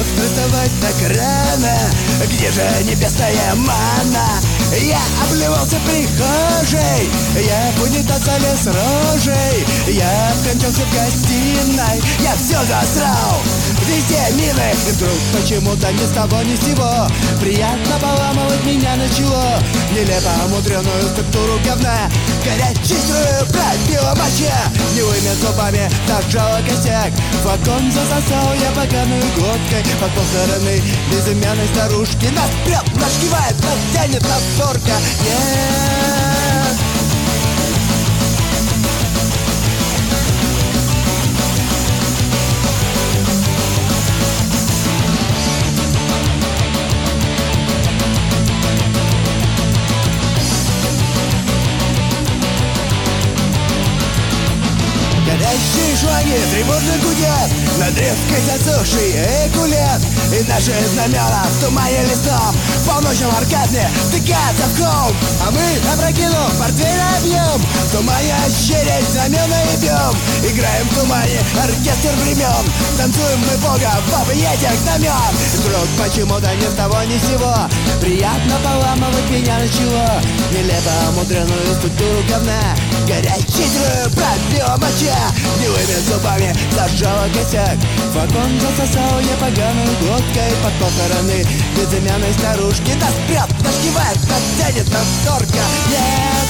мог приставать так рано? Где же небесная манна? Я обливался в прихожей, я в унитаз залез рожей, я обкончался в гостиной, я все засрал. Везде мины, и вдруг почему-то ни с того ни с сего приятно поламывать меня начало. Нелепо мудреную структуру говна, горячую пробила моча, невыми зубами зажала косяк. Вагон засосал я поганую глоткой под похороны безымянной старушки. Нас прет, нас кивает, нас тянет, нас торка. Нет. Горящие шланги тревожно гудят над резкой засохшей экулет. И наши знамена в тумане лесном в полночном оргазме втыкаются в холм. А мы, опрокинув портфель, объем в тумане ощерясь знамена и бьем. Играем в тумане оркестр времен, танцуем мы Бога в объятиях знамен. Вдруг почему-то ни с того ни с сего приятно поламывать меня начало. Нелепо мудреную структуру говна, горячую пробила моча, гнилыми зубами зажала косяк. Вагон засосал я поганую глоткой под похороны безымянной старушки. Нас прет, нас кивает, нас тянет, нас торка. Нет.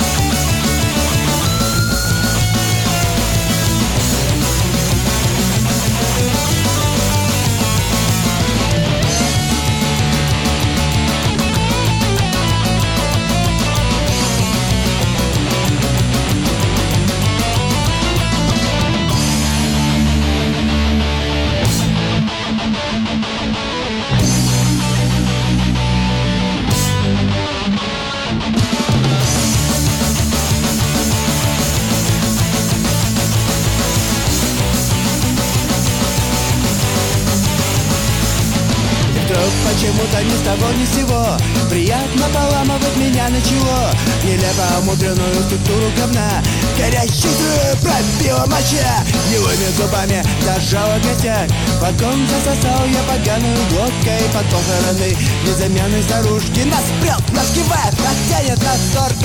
Почему-то ни с того ни с сего приятно поламывать меня начало. Нелепо мудреную структуру говна, горячую пробила моча, гнилыми зубами зажала косяк. Вагон засосал я поганую глоткой под похороны безымянной старушки. Нас прет, нас кивает, нас тянет, нас торг.